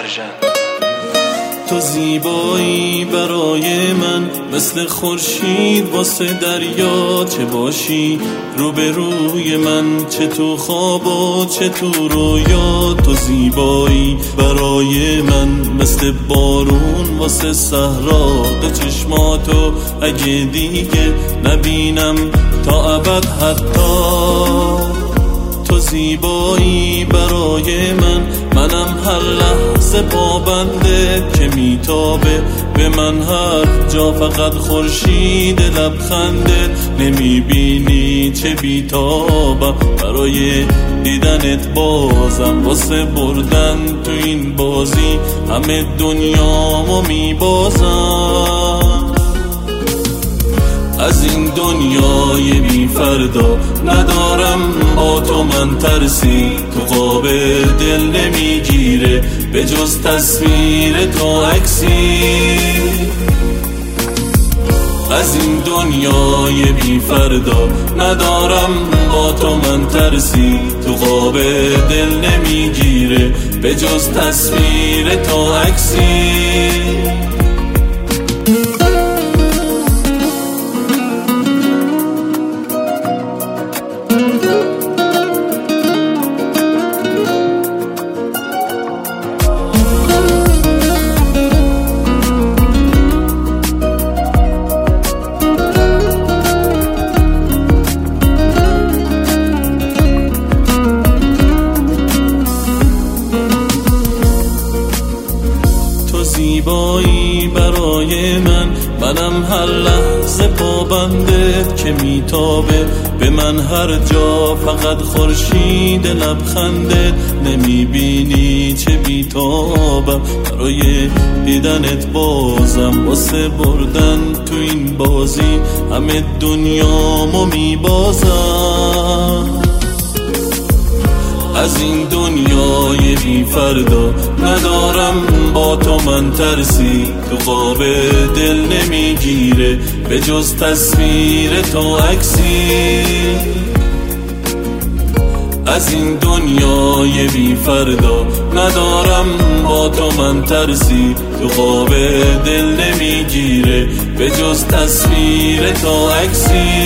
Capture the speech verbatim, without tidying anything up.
ورژن. تو زیبایی برای من مثل خورشید واسه دریا، چه باشی روبروی من، چه تو خواب و چه تو رویا. تو زیبایی برای من مثل بارون واسه صحرا، دو چشماتو اگه دیگه نبینم تا ابد حتی. تو زیبایی برای من، منم هر لحظه پابنده که میتابه به من هر جا، فقط خورشید لبخنده. نمیبینی چه بیتابم برای دیدنت، بازم واسه بردن تو این بازی همه دنیامو میبازم. از این دنیای بی فردا ندارم با تو من ترسی، تو قاب دل نمیگیره به جز تصویر تو عکسی. از این دنیای بی فردا ندارم با تو من ترسی، تو قاب دل نمیگیره به جز تصویر تو عکسی. زیبایی برای من، منم هر لحظه پابنده که میتابه به من هر جا، فقط خورشید لبخنده. نمیبینی چه بیتابم برای دیدنت، بازم واسه بردن تو این بازی همه دنیامو میبازم. از این دنیای بی فردا ندارم با تو من ترسی، تو قاب دل نمیگیره به جز تصویر تو عکسی. از این دنیای بی فردا ندارم با تو من ترسی، تو قاب دل نمیگیره به جز تصویر تو عکسی.